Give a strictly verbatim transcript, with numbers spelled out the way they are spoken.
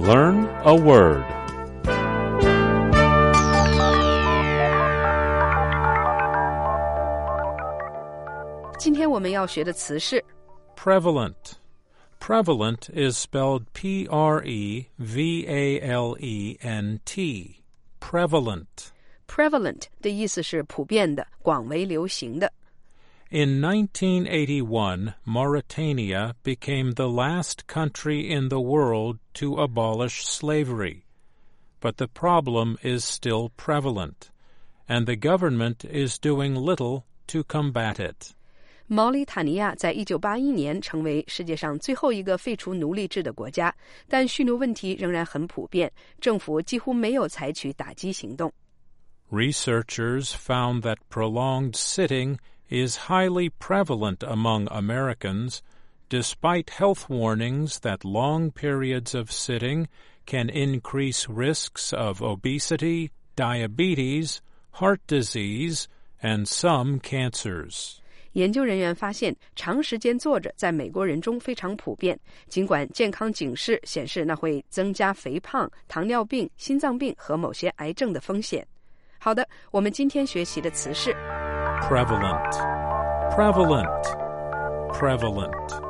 Learn a word. Today 今天我们要学的词是 Prevalent. Prevalent is spelled P R E V A L E N T. Prevalent. prevalent 的意思是普遍的、广为流行的。 In nineteen eighty-one, Mauritania became the last country in the world to abolish slavery. But the problem is still prevalent, and the government is doing little to combat it. 毛里塔尼亚在一九八一年成为世界上最后一个废除奴隶制的国家，但蓄奴问题仍然很普遍，政府几乎没有采取打击行动。 Researchers found that prolonged sitting is highly prevalent among Americans, despite health warnings that long periods of sitting can increase risks of obesity, diabetes, heart disease, and some cancers. 研究人员发现，长时间坐着在美国人中非常普遍，尽管健康警示显示那会增加肥胖、糖尿病、心脏病和某些癌症的风险。好的，我们今天学习的词是 Prevalent. Prevalent. Prevalent.